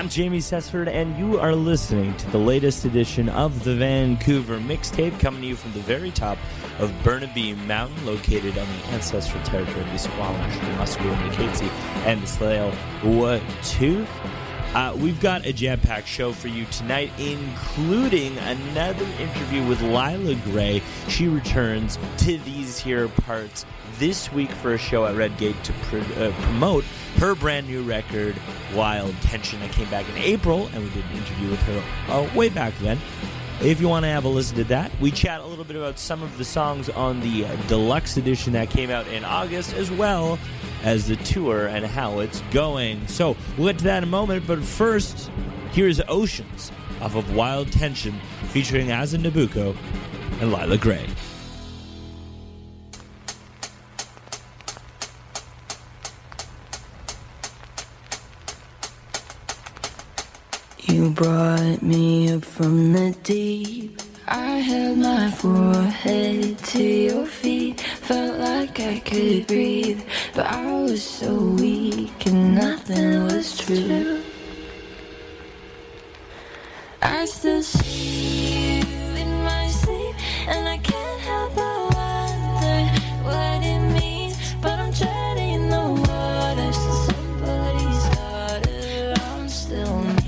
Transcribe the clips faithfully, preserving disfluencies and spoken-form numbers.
name's Jamie Sessford, and you are listening to the latest edition of the Vancouver Mixtape, coming to you from the very top of Burnaby Mountain, located on the ancestral territory of the Squamish, the Musqueam, the Katzie, and the Tsleil-Waututh. Uh, we've got a jam-packed show for you tonight, including another interview with Lila Gray. She returns to these here parts this week for a show at Redgate to pr- uh, promote her brand new record, Wild Tension. That came back in April, and we did an interview with her uh, way back then. If you want to have a listen to that, we chat a little bit about some of the songs on the uh, deluxe edition that came out in August, as well as the tour and how it's going. So we'll get to that in a moment, but first, here's Oceans off of Wild Tension, featuring Asa Nabucco and Lila Gray. You brought me up from the deep. I held my forehead to your feet. Felt like I could breathe, but I was so weak and nothing was true. I still see you in my sleep, and I can't help but wonder what it means. But I'm treading the water, so somebody's daughter. I'm still me.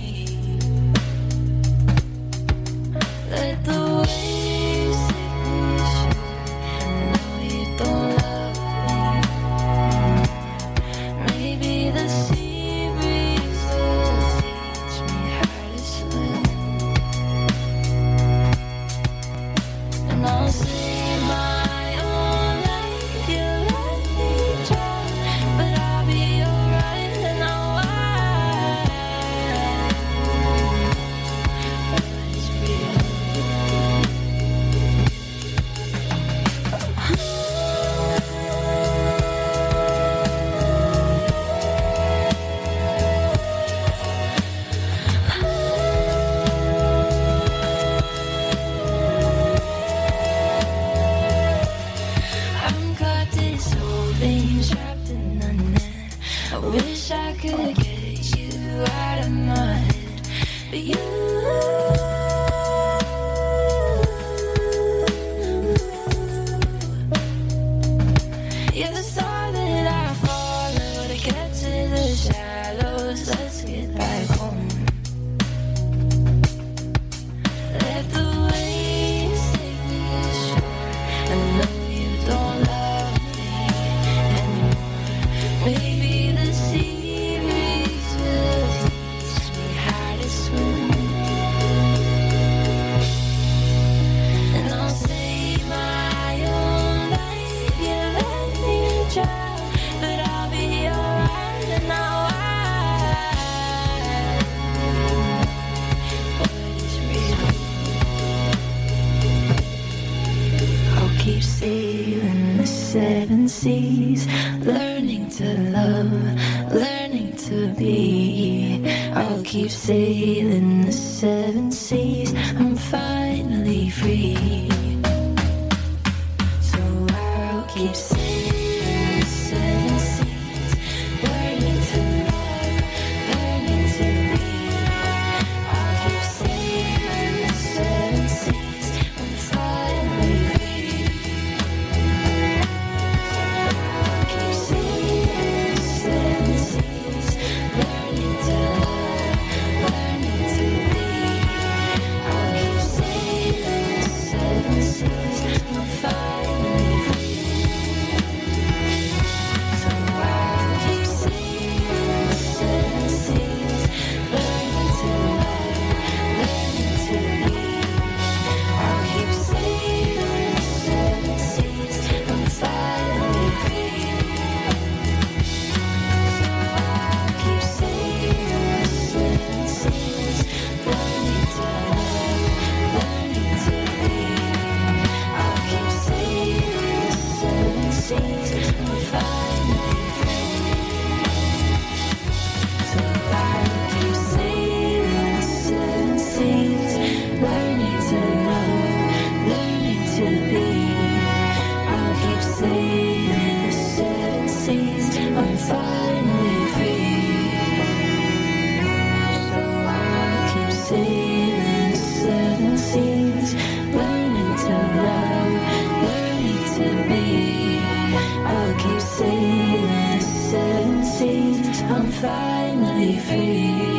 Let the waves take me ashore. I know you don't love me. Maybe the sea breeze will teach me how to swim. And I'll save my own life. You let me drown, but I'll be alright. And I'll what's real. I'm caught dissolving, trapped in a net. I wish I could get you out of my head, but you, you're the star that I follow to get to the shallows. Let's get back home. Let the waves take me ashore. I know you don't love me anymore. Maybe the sea breeze will teach me how to swim. And I'll save my own life. You let me drown, but I'll be alright. And now I, what is real? I'll keep sailing the seven seas, learning to love, learning to be. I'll keep sailing the seven seas. I'm finally free. So I'll keep sailing the seven seas, learning to love, learning to be. I'll keep sailing the seven seas. I'm finally free. I'll keep sailing the seven seas, learning to love, learning to be. I'll keep sailing the seven seas. I'm finally free. So I'll keep sailing the seven seas, learning to love, learning to be. I'll keep sailing the seven seas. I'm finally free. So I'll keep sailing the seven seas, learning to love, learning to be. I'll keep sailing the seven seas. I'm finally free. So I'll keep sailing the seven seas, learning to love, learning to be. I'll keep sailing the seven seas. I'm finally free. So keep sailing the seven seas. I'm finally free.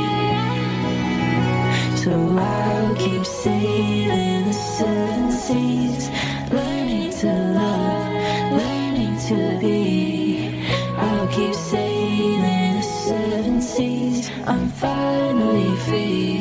So I'll keep sailing the seven seas, learning to love, learning to be. I'll keep sailing the seven seas. I'm finally free.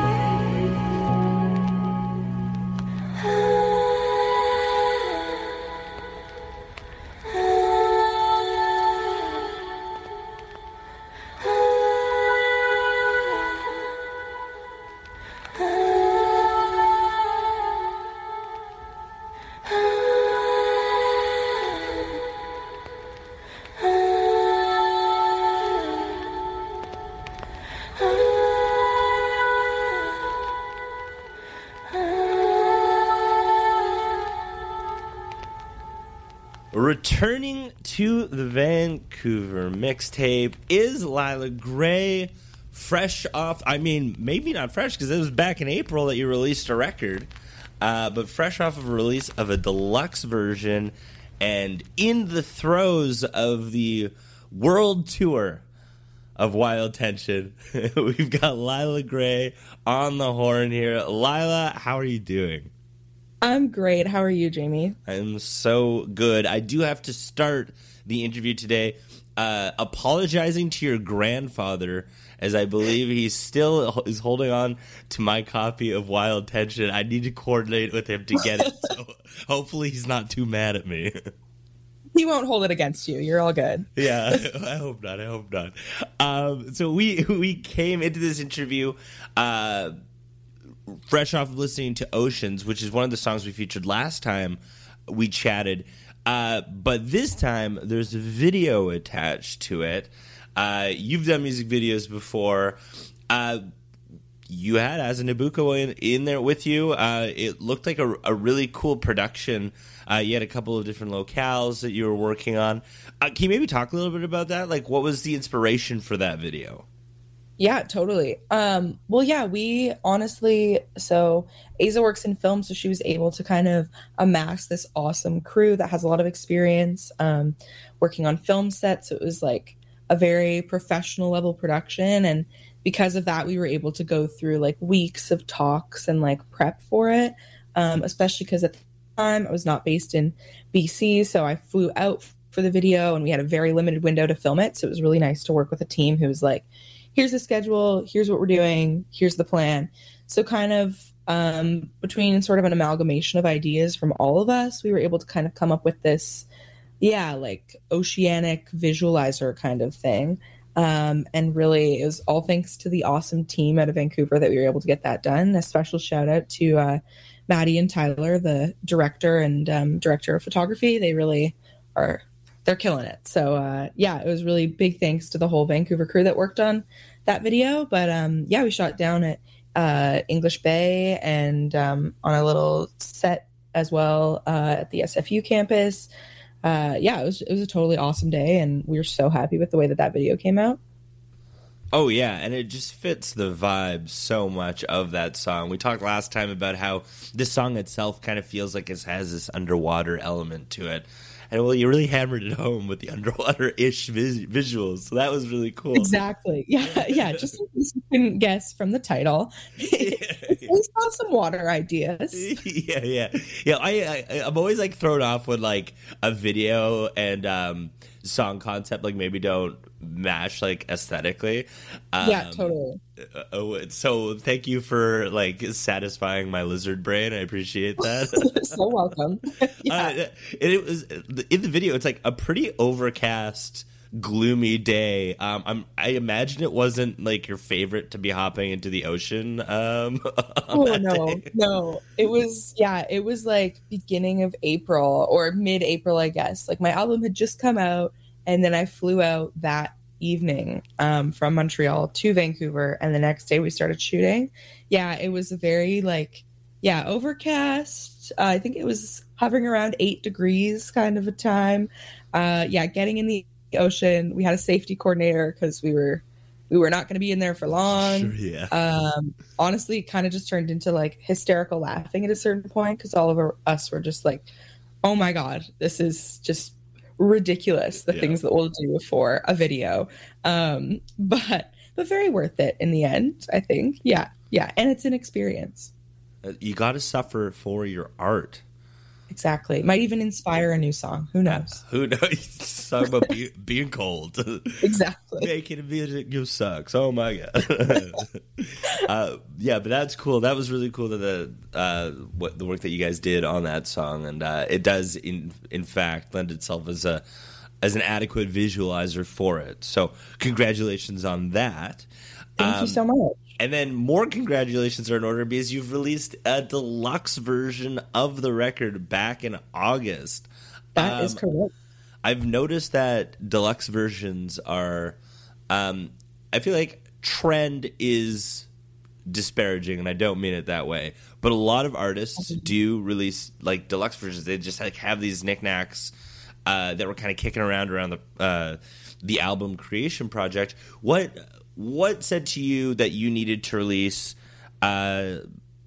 Returning to the Vancouver mixtape is Lila Gray, fresh off, I mean, maybe not fresh, because it was back in April that you released a record, uh, but fresh off of a release of a deluxe version, and in the throes of the world tour of Wild Tension, we've got Lila Gray on the horn here. Lila, how are you doing? I'm great. How are you, Jamie? I'm so good. I do have to start the interview today uh, apologizing to your grandfather, as I believe he still is holding on to my copy of Wild Tension. I need to coordinate with him to get it, so hopefully he's not too mad at me. He won't hold it against you. You're all good. Yeah, I hope not. I hope not. Um, so we we came into this interview uh, fresh off of listening to Oceans, which is one of the songs we featured last time we chatted. Uh, but this time, there's a video attached to it. Uh, you've done music videos before. Uh, you had Asa Nabucco in, in there with you. Uh, it looked like a, a really cool production. Uh, you had a couple of different locales that you were working on. Uh, can you maybe talk a little bit about that? Like, what was the inspiration for that video? Yeah, totally. Um, well, yeah, we honestly, so Asa works in film, so she was able to kind of amass this awesome crew that has a lot of experience um, working on film sets. So it was like a very professional level production. And because of that, we were able to go through like weeks of talks and like prep for it, um, especially because at the time I was not based in B C. So I flew out for the video and we had a very limited window to film it. So it was really nice to work with a team who was like, here's the schedule, here's what we're doing, here's the plan. So kind of um, between sort of an amalgamation of ideas from all of us, we were able to kind of come up with this, yeah, like oceanic visualizer kind of thing. Um, and really, it was all thanks to the awesome team out of Vancouver that we were able to get that done. A special shout out to uh, Maddie and Tyler, the director and um, director of photography. They really are... they're killing it. So uh, yeah, it was really big thanks to the whole Vancouver crew that worked on that video. But um, yeah, we shot down at uh, English Bay and um, on a little set as well uh, at the S F U campus. Uh, yeah, it was it was a totally awesome day, and we were so happy with the way that that video came out. Oh, yeah, and it just fits the vibe so much of that song. We talked last time about how this song itself kind of feels like it has this underwater element to it. And, well, you really hammered it home with the underwater-ish vis- visuals, so that was really cool. Exactly. Yeah, yeah, just in case you couldn't guess from the title. It's based on some water ideas. Yeah, yeah. Yeah, I, I, I'm always, like, thrown off when, like, a video and um, song concept, like, maybe don't match, like, aesthetically. Um, Yeah, totally. uh, so thank you for, like, satisfying my lizard brain. I appreciate that. You're so welcome. Yeah. Uh, it was in the video. It's like a pretty overcast, gloomy day. Um, I'm, I imagine it wasn't like your favorite to be hopping into the ocean. Um, Oh no, day. no. It was yeah, it was like beginning of April or mid-April, I guess. Like my album had just come out, and then I flew out that evening um, from Montreal to Vancouver, and the next day we started shooting. Yeah, it was a very like yeah overcast. Uh, I think it was hovering around eight degrees, kind of a time. Uh, yeah, getting in the ocean. We had a safety coordinator because we were. We were not going to be in there for long. Sure, yeah. Um, honestly, kind of just turned into like hysterical laughing at a certain point because all of our, us were just like, oh my God, this is just ridiculous the Yeah. things that we'll do for a video. Um, but but very worth it in the end, I think. Yeah, yeah, and it's an experience. Uh, You got to suffer for your art. Exactly. Might even inspire a new song. Who knows? Who knows? Talk about be, being cold. Exactly. Making music you sucks. Oh my god. uh, yeah, but that's cool. That was really cool that the uh, what the work that you guys did on that song, and uh, it does in in fact lend itself as a as an adequate visualizer for it. So congratulations on that. Thank Um, you so much. And then more congratulations are in order because you've released a deluxe version of the record back in August. That is Um, correct. I've noticed that deluxe versions are, um, I feel like trend is disparaging, and I don't mean it that way. But a lot of artists do release like deluxe versions. They just like have these knickknacks uh, that were kind of kicking around around the uh, the album creation project. What what said to you that you needed to release uh,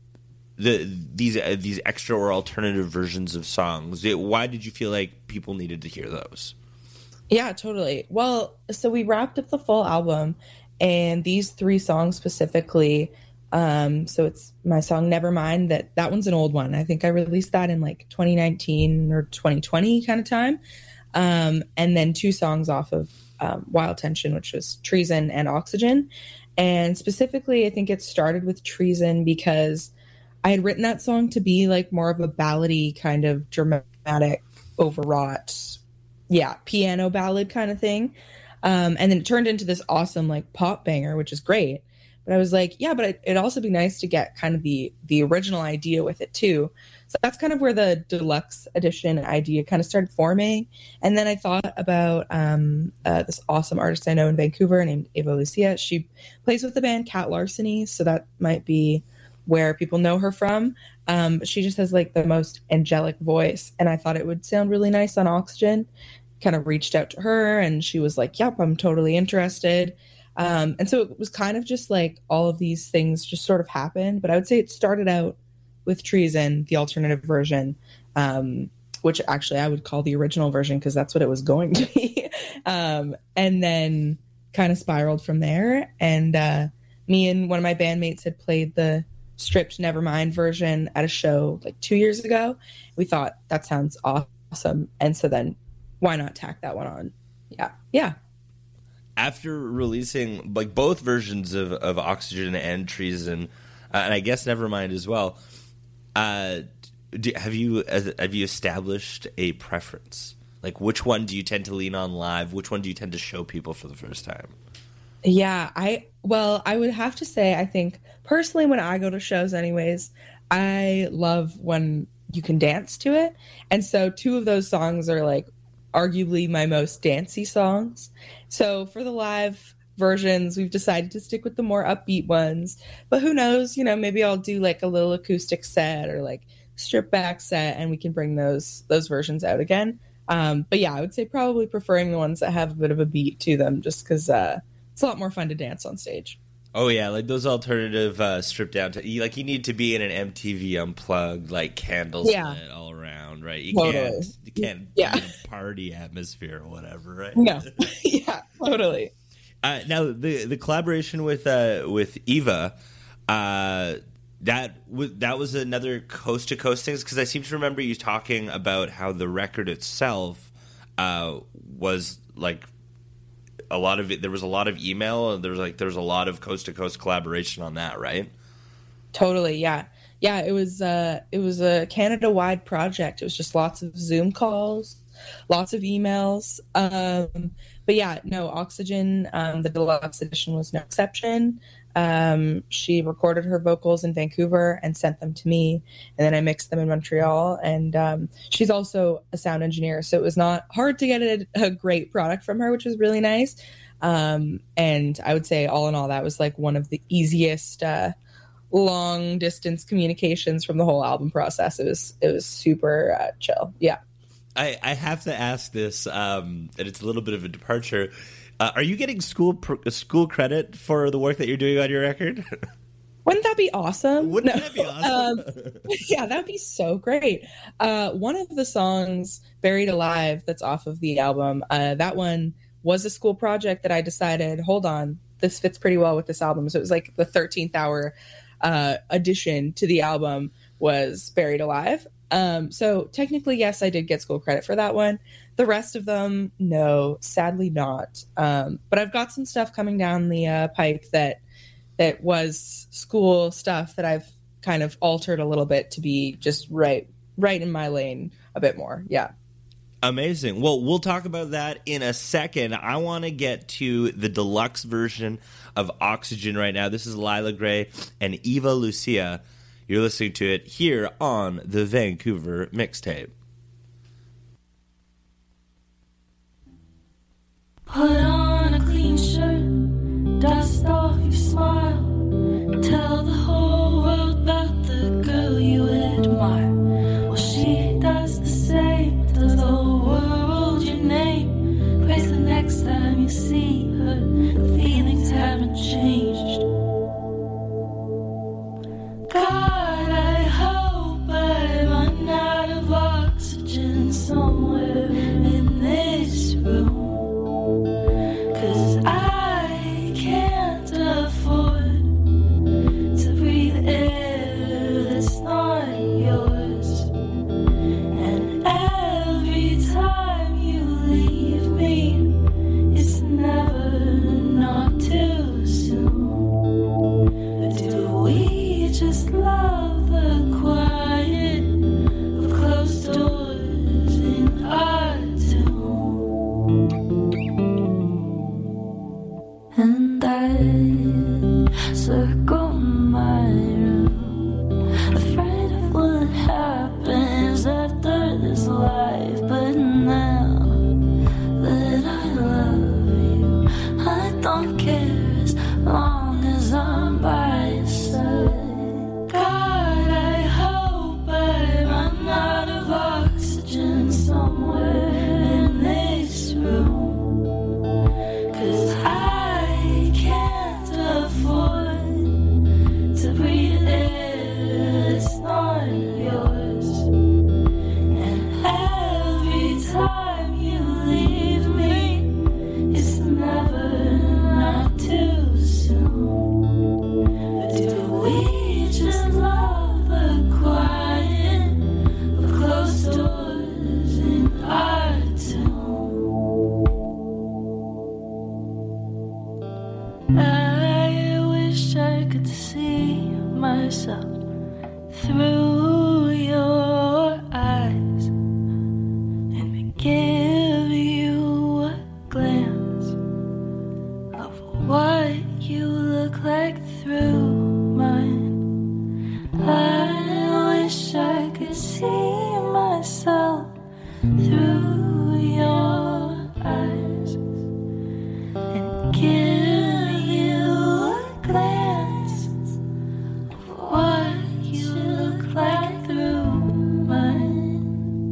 the these uh, these extra or alternative versions of songs? Why did you feel like people needed to hear those? Yeah, totally. Well, so we wrapped up the full album, and these three songs specifically. Um, so it's my song "Nevermind." That that one's an old one. I think I released that in like twenty nineteen or twenty twenty kind of time. Um, and then two songs off of um, Wild Tension, which was Treason and Oxygen. And specifically, I think it started with Treason because I had written that song to be like more of a ballady kind of dramatic, overwrought, yeah, piano ballad kind of thing. Um, and then it turned into this awesome like pop banger, which is great. But I was like, yeah, but it, it'd also be nice to get kind of the the original idea with it too. So that's kind of where the deluxe edition idea kind of started forming. And then I thought about um, uh, this awesome artist I know in Vancouver named Ava Lucia. She plays with the band Cat Larceny, so that might be where people know her from. Um, but she just has like the most angelic voice, and I thought it would sound really nice on Oxygen. Kind of reached out to her, and she was like, "Yep, I'm totally interested." Um, and so it was kind of just like all of these things just sort of happened. But I would say it started out with Treason, the alternative version, um, which actually I would call the original version because that's what it was going to be. um, and then kind of spiraled from there. And uh, me and one of my bandmates had played the stripped Nevermind version at a show like two years ago. We thought that sounds awesome. And so then why not tack that one on? Yeah. Yeah. After releasing like both versions of, of Oxygen and Treason, uh, and I guess Nevermind as well, uh, do, have you have you established a preference? Like, which one do you tend to lean on live? Which one do you tend to show people for the first time? Yeah, I well, I would have to say I think personally when I go to shows anyways, I love when you can dance to it. And so two of those songs are like arguably my most dancey songs. So for the live versions, we've decided to stick with the more upbeat ones. But who knows, you know, maybe I'll do like a little acoustic set or like strip back set and we can bring those those versions out again. Um, but yeah, I would say probably preferring the ones that have a bit of a beat to them just because uh, it's a lot more fun to dance on stage. Oh yeah, like those alternative uh, stripped down. To, you, like you need to be in an M T V Unplugged, like candles Yeah. lit all around, right? You Totally. can't, you can't Yeah. be in a party atmosphere or whatever, right? No, yeah, totally. Uh, now the the collaboration with uh, with Eva, uh, that was that was another coast to coast thing because I seem to remember you talking about how the record itself uh, was like. A lot of it, there was a lot of email. There was like there was a lot of coast to coast collaboration on that, right? Totally, yeah, yeah. It was uh, it was a Canada wide project. It was just lots of Zoom calls, lots of emails. Um, but yeah, no Oxygen. Um, the deluxe edition was no exception. Um, she recorded her vocals in Vancouver and sent them to me, and then I mixed them in Montreal. And um, she's also a sound engineer, so it was not hard to get a, a great product from her, which was really nice. Um, and I would say, all in all, that was like one of the easiest uh, long distance communications from the whole album process. It was it was super uh, chill. Yeah. I, I have to ask this, um, and it's a little bit of a departure. Uh, are you getting school pr- school credit for the work that you're doing on your record? Wouldn't that be awesome? Wouldn't No. that be awesome? Um, yeah, that'd be so great. Uh, one of the songs, Buried Alive, that's off of the album, uh, that one was a school project that I decided, hold on, this fits pretty well with this album. So it was like the thirteenth hour uh, addition to the album was Buried Alive. Um, so technically, yes, I did get school credit for that one. The rest of them, no, sadly not. Um, but I've got some stuff coming down the uh, pike that that was school stuff that I've kind of altered a little bit to be just right right in my lane a bit more. Yeah. Amazing. Well, we'll talk about that in a second. I want to get to the deluxe version of Oxygen right now. This is Lila Gray and Eva Lucia. You're listening to it here on the Vancouver Mixtape. Put on a clean shirt, dust off your smile, tell the whole world about the girl you admire. Well, she does the same, tells the whole world your name. Praise the next time you see her, the feelings haven't changed. God, I hope I run out of oxygen somewhere in this room. 'Cause I can't afford to breathe air that's not yours. And every time you leave me, it's never not too soon. But do we just love the quiet of closed doors in our tomb? And I circle my room, afraid of what happens after this life. But now that I love you, I don't care as long as I'm by your side. God, I hope I run out of oxygen somewhere in this room. 'Cause I can't afford to breathe air that's not yours. And every time you leave me, it's never not too soon. But do we just love the quiet of closed doors in our tomb? I wish I could see myself through your eyes and give you a glance of what you look like through mine. I wish I could see myself through your eyes and give you a glance of what you look like through mine.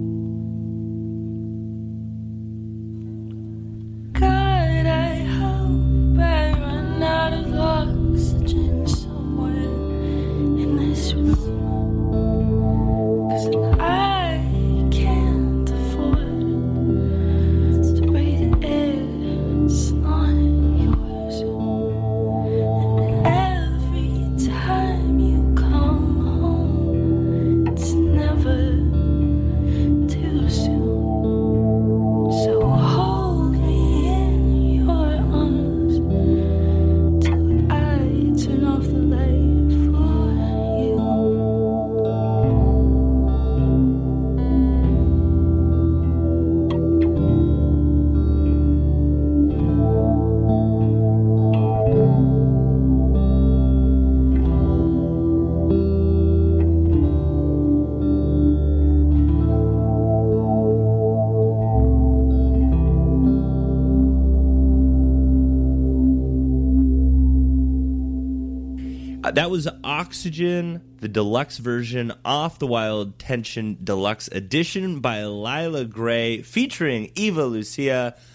God, I hope I run out of oxygen somewhere in this room. 'Cause I can't afford to breathe air that's not yours. And every time you come home, it's never too soon. So hold me in your arms till I turn off the light for you. Uh, That was Oxygen, the deluxe version off the Wild Tension Deluxe Edition by Lila Gray, featuring Eva Lucia.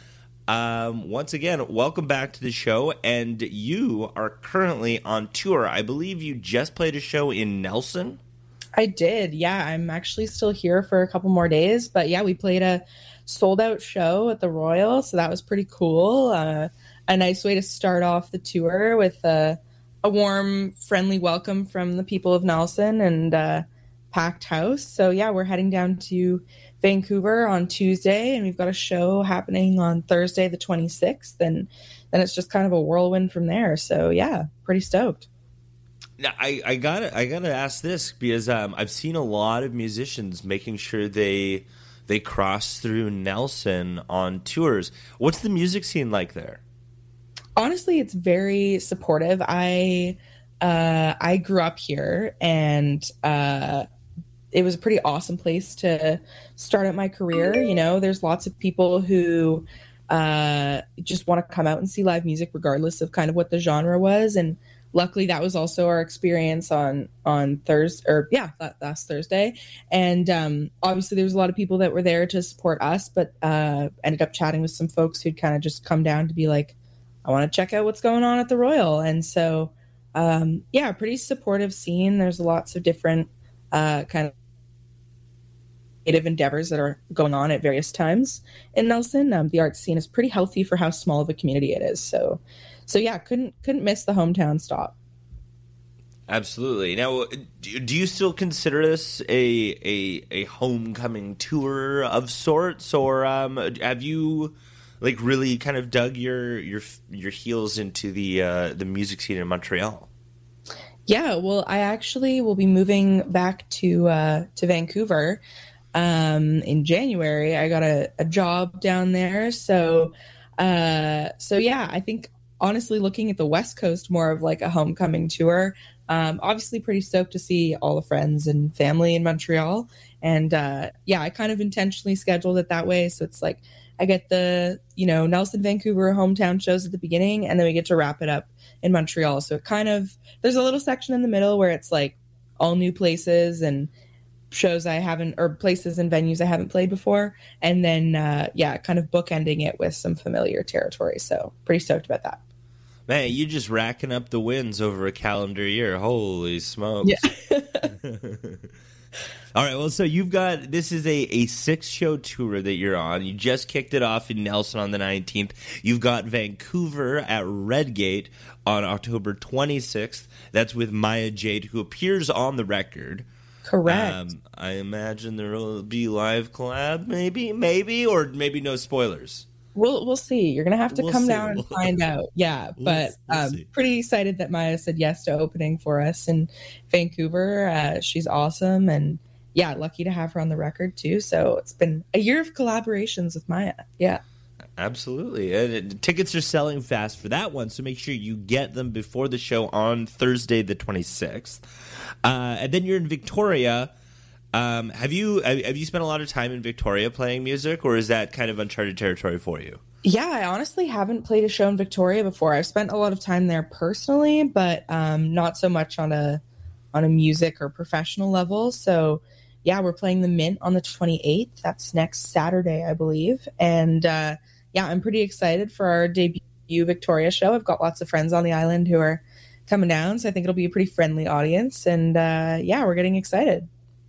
Um, once again, welcome back to the show, and you are currently on tour. I believe you just played a show in Nelson. I did, yeah. I'm actually still here for a couple more days, but yeah, we played a sold out show at the Royal, so that was pretty cool. Uh, a nice way to start off the tour with a, a warm, friendly welcome from the people of Nelson and uh, packed house. So yeah, we're heading down to Vancouver on Tuesday, and we've got a show happening on Thursday the twenty-sixth, and then it's just kind of a whirlwind from there. So yeah, pretty stoked. Now, I, I gotta I gotta ask this because um, I've seen a lot of musicians making sure they they cross through Nelson on tours. What's the music scene like there? Honestly, it's very supportive. I uh, I grew up here, and uh, it was a pretty awesome place to start out my career. You know, there's lots of people who uh, just want to come out and see live music regardless of kind of what the genre was. And luckily that was also our experience on, on Thursday, or yeah, that last Thursday. And um, obviously there was a lot of people that were there to support us, but uh, ended up chatting with some folks who'd kind of just come down to be like, I want to check out what's going on at the Royal. And so, um, yeah, pretty supportive scene. There's lots of different uh, kind of creative endeavors that are going on at various times in Nelson. Um, the art scene is pretty healthy for how small of a community it is. So, so yeah, couldn't couldn't miss the hometown stop. Absolutely. Now, do you still consider this a a, a homecoming tour of sorts, or um, have you like really kind of dug your your your heels into the uh, the music scene in Montreal? Yeah, well, I actually will be moving back to uh, to Vancouver um, in January. I got a, a job down there, so uh, so yeah, I think honestly, looking at the West Coast more of like a homecoming tour. Um, obviously, pretty stoked to see all the friends and family in Montreal, and uh, yeah, I kind of intentionally scheduled it that way, so it's like I get the you know Nelson, Vancouver hometown shows at the beginning, and then we get to wrap it up in Montreal. So it kind of there's a little section in the middle where it's like all new places and shows I haven't, or places and venues I haven't played before, and then uh, yeah, kind of bookending it with some familiar territory. So pretty stoked about that. Man, you're just racking up the wins over a calendar year. Holy smokes. Yeah. All right, well, so you've got, this is a, a six-show tour that you're on. You just kicked it off in Nelson on the nineteenth. You've got Vancouver at Redgate on October twenty-sixth. That's with Maya Jade, who appears on the record. Correct. Um, I imagine there will be live collab, maybe, maybe, or maybe no spoilers. We'll we'll see. You're gonna have to We'll come see. down and find out. Yeah, We'll- but we'll um, see. pretty excited that Maya said yes to opening for us in Vancouver. Uh, she's awesome, and yeah, lucky to have her on the record too. So it's been a year of collaborations with Maya. Yeah. Absolutely. And uh, tickets are selling fast for that one, so make sure you get them before the show on Thursday the twenty-sixth. Uh, and then you're in Victoria. Um, have you have you spent a lot of time in Victoria playing music, or is that kind of uncharted territory for you? Yeah, I honestly haven't played a show in Victoria before. I've spent a lot of time there personally, but um, not so much on a on a music or professional level. So yeah, we're playing the Mint on the twenty-eighth. That's next Saturday, I believe. And uh, yeah, I'm pretty excited for our debut Victoria show. I've got lots of friends on the island who are coming down, so I think it'll be a pretty friendly audience. And uh, yeah, we're getting excited.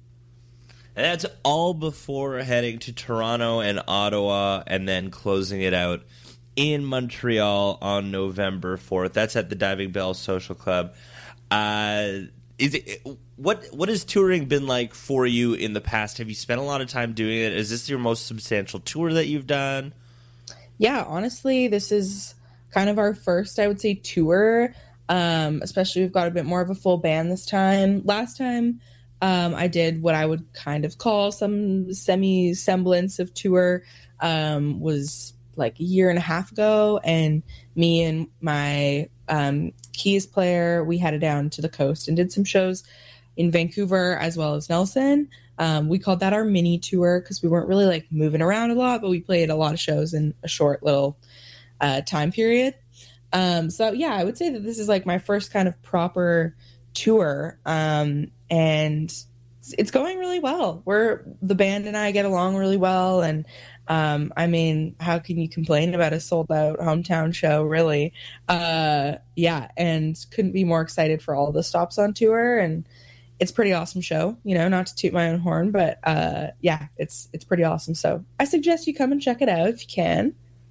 And that's all before heading to Toronto and Ottawa and then closing it out in Montreal on November fourth. That's at the Diving Bell Social Club. Uh, is it, what what has touring been like for you in the past? Have you spent a lot of time doing it? Is this your most substantial tour that you've done? Yeah, honestly, this is kind of our first, I would say, tour. Um, especially we've got a bit more of a full band this time. Last time, Um, I did what I would kind of call some semi semblance of tour, um, was like a year and a half ago. And me and my um, keys player, we headed down to the coast and did some shows in Vancouver as well as Nelson. Um, we called that our mini tour because we weren't really like moving around a lot, but we played a lot of shows in a short little uh, time period. Um, so yeah, I would say that this is like my first kind of proper tour. Um, and it's going really well. We're the band and I get along really well, and Um, I mean, how can you complain about a sold out hometown show, really? Uh, yeah, and couldn't be more excited for all the stops on tour. And it's a pretty awesome show, you know, not to toot my own horn, but uh, yeah, it's it's pretty awesome. So I suggest you come and check it out if you can.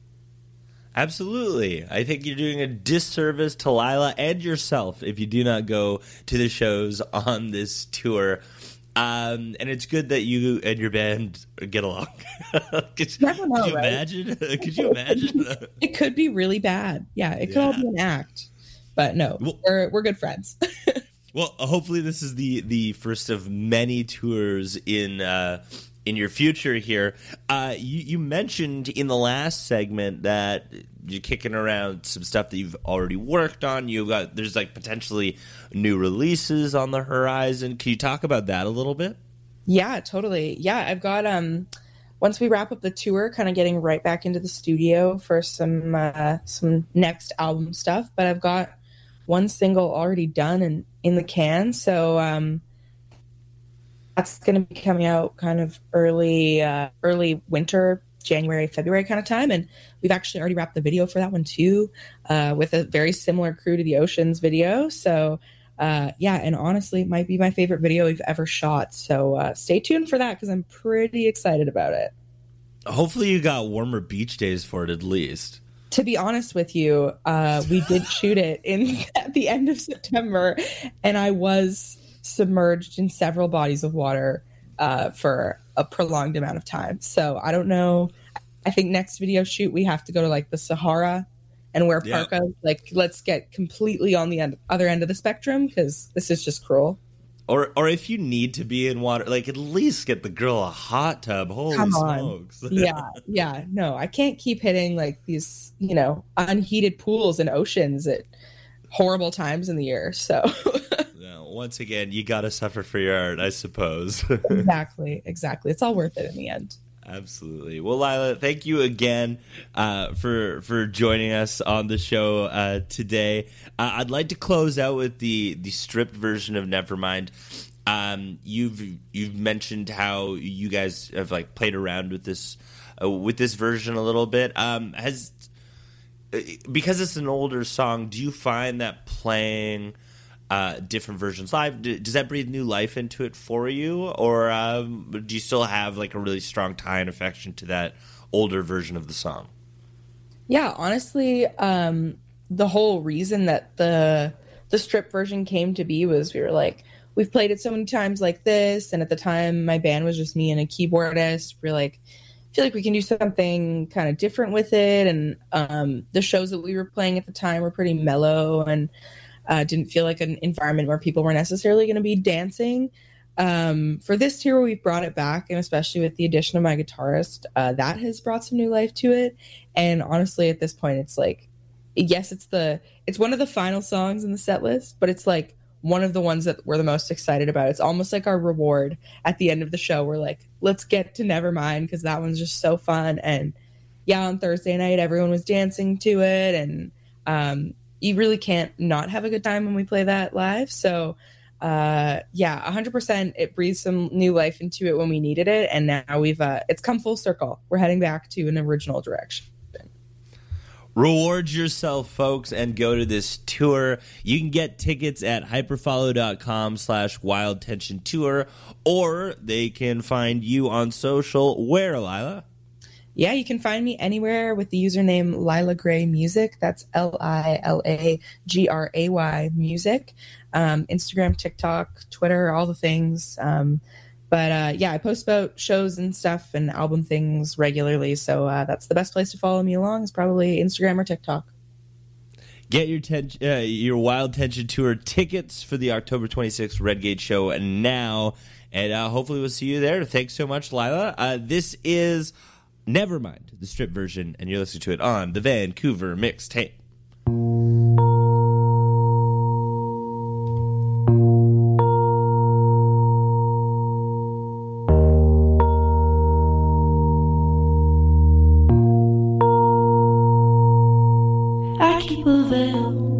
Absolutely. I think you're doing a disservice to Lila and yourself if you do not go to the shows on this tour. Um, and it's good that you and your band get along. could, Never know, could you right? imagine? Could you imagine? It could be really bad. Yeah, it could all Yeah. be an act. But no, Well- we're we're good friends. Well, hopefully this is the the first of many tours in uh, in your future here. Uh, you, you mentioned in the last segment that you're kicking around some stuff that you've already worked on. You've got there's like potentially new releases on the horizon. Can you talk about that a little bit? Yeah, totally. Yeah, I've got um once we wrap up the tour, kind of getting right back into the studio for some uh some next album stuff, but I've got one single already done and in the can. So um that's going to be coming out kind of early uh early winter, January, February kind of time, and we've actually already wrapped the video for that one too, uh with a very similar Crew to the Oceans video. So uh yeah, and honestly it might be my favorite video we've ever shot, so uh stay tuned for that because I'm pretty excited about it. Hopefully you got warmer beach days for it at least. To be honest with you, uh we did shoot it in at the end of September, and I was submerged in several bodies of water uh for a prolonged amount of time. So I don't know, I think next video shoot we have to go to like the Sahara and wear Yeah. parkas. Like, let's get completely on the end, other end of the spectrum, because this is just cruel. Or or if you need to be in water, like at least get the girl a hot tub. Holy Come on. smokes. Yeah, yeah. No, I can't keep hitting like these, you know, unheated pools and oceans at horrible times in the year. So Yeah, once again, you got to suffer for your art, I suppose. exactly, exactly. It's all worth it in the end. Absolutely. Well, Lila, thank you again uh, for for joining us on the show uh, today. Uh, I'd like to close out with the the stripped version of Nevermind. Um, you've you've mentioned how you guys have like played around with this uh, with this version a little bit. Um, has because it's an older song, do you find that playing uh, different versions live, d- does that breathe new life into it for you, or um, do you still have like a really strong tie and affection to that older version of the song? Yeah, honestly, um, the whole reason that the the strip version came to be was we were like, we've played it so many times like this, and at the time my band was just me and a keyboardist. We're like, I feel like we can do something kind of different with it, and um, the shows that we were playing at the time were pretty mellow and uh, didn't feel like an environment where people were necessarily going to be dancing. Um, for this tour, we've brought it back, and especially with the addition of my guitarist, uh, that has brought some new life to it. And honestly, at this point, it's like, yes, it's the it's one of the final songs in the set list, but it's like one of the ones that we're the most excited about. It's almost like our reward at the end of the show. We're like, let's get to Nevermind because that one's just so fun. And yeah, on Thursday night, everyone was dancing to it, and um, you really can't not have a good time when we play that live. So uh yeah, one hundred percent it breathed some new life into it when we needed it, and now we've uh it's come full circle. We're heading back to an original direction. Reward yourself, folks, and go to this tour. You can get tickets at hyperfollow.com slash wild tension tour, or they can find you on social. Where, Lila? Yeah, you can find me anywhere with the username Lila Gray Music. That's L I L A G R A Y Music. Um, Instagram, TikTok, Twitter, all the things. Um, but uh, yeah, I post about shows and stuff and album things regularly. So uh, that's the best place to follow me along is probably Instagram or TikTok. Get your ten- uh, your Wild Tension Tour tickets for the October twenty-sixth Redgate show now. And uh, hopefully we'll see you there. Thanks so much, Lila. Uh, this is Nevermind, the strip version, and you're listening to it on the Vancouver Mixtape. I keep a veil